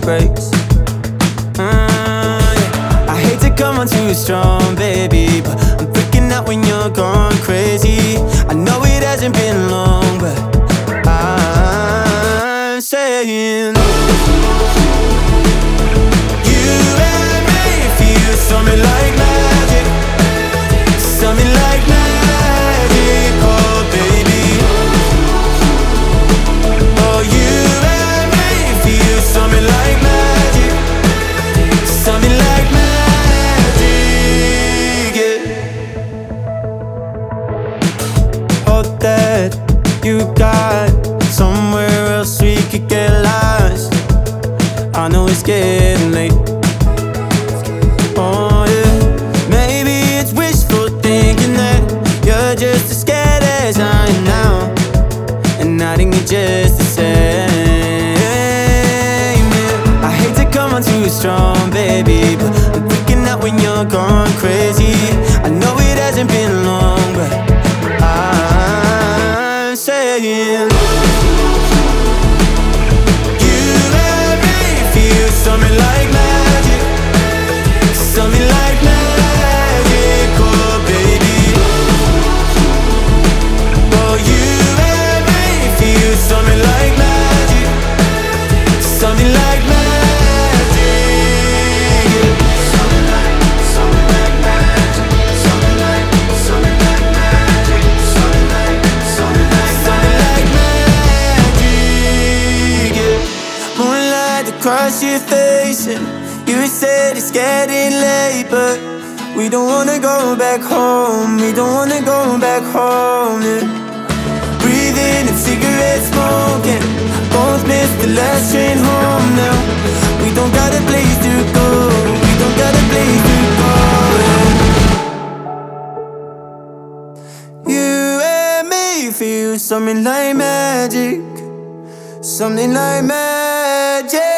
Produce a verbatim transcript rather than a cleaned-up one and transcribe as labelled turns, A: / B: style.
A: breaks. Uh, yeah. I hate to come on too strong, baby, but I'm freaking out when you're gone crazy. I know it hasn't been long, but I'm saying you and me feel something like magic, something like magic, oh baby. Oh, you and me feel something like magic, something like magic, yeah. Oh, that you got somewhere else we could get lost. I know it's getting late. Oh yeah, maybe it's wishful thinking that you're just as scared as I am now, and I think you're just the same, yeah. I hate to come on too strong, baby, but I'm freaking out when you're gone crazy. I know it hasn't been long, but I'm saying something like magic, something like magic, oh baby. Oh, you and me feel something like magic, something like magic, something like, something like magic, something like, something like magic, something like, something like, something like magic, yeah. Moonlight across your face, and you said it's getting late, but we don't wanna go back home, we don't wanna go back home, yeah. Breathing in cigarette smoke, and both missed the last train home now. We don't got a place to go, we don't got a place to go, yeah. You and me feel something like magic, something like magic.